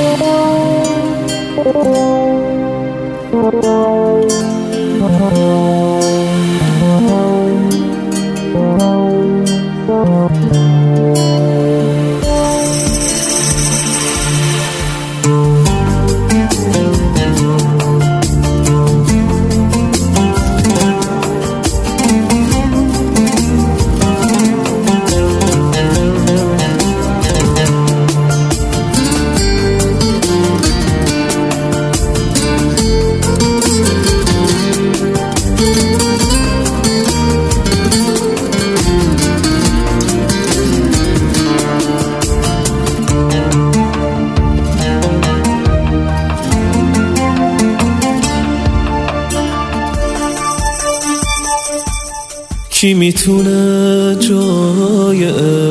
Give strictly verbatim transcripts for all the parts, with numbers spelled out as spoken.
کی میتونه جای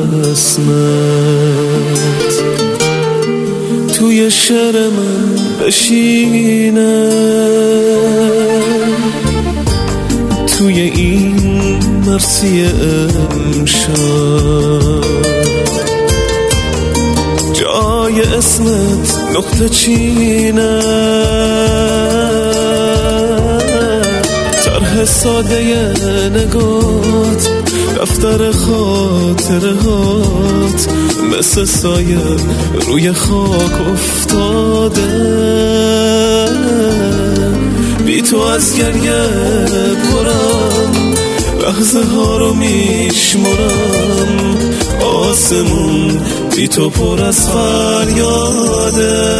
اسمت توی شعر من بشینه، توی این مرسی امشب جای اسمت نقطه چینه، طرح ساده نگات دفتر خاطرهات مثل سایه روی خاک افتاده، بی تو از گریه پرم لحظه ها رو میشمرم، آسمون بی تو پر از فریاده،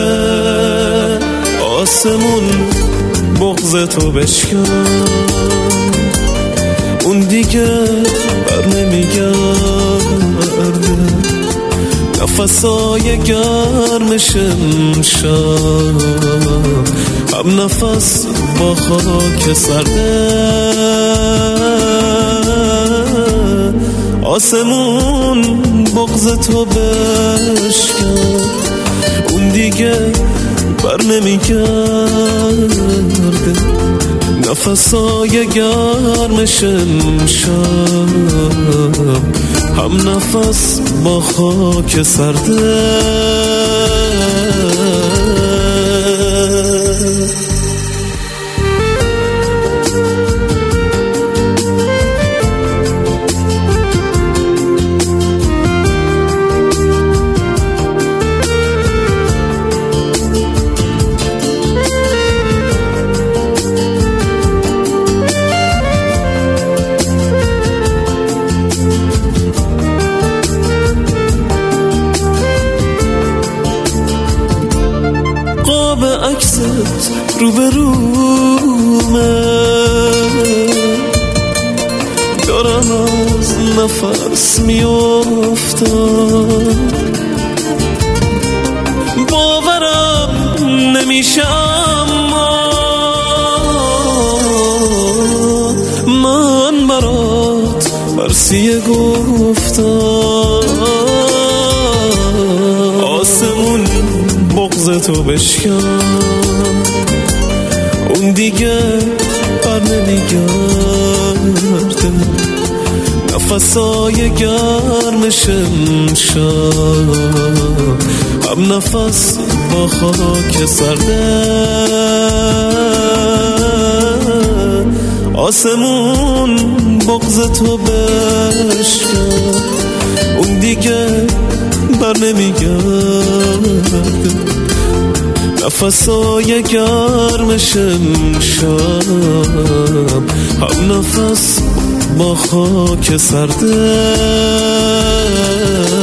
آسمون بغض تو بشکنم اون دیگه بر نمیگرده، نفسای گرمش امشب هم نفس با خاک سرده، آسمون بغض تو بشکن اون دیگه بر نمیگرده، نفسای گرمش امشب هم نفس با خاک سرده. عکست رو به رومه دارم از نفس میافتم، باورم نمیشه اما من برات برسیه گفتم، آسمون بغض تو بشکن اون دیگه بر نمیگرده، نفسای گرمش امشب هم نفس با خاک سرده، آسمون بغض تو بشکن اون دیگه بر نمیگرده، نفسای گرمش امشب هم نفس با خاک سرده.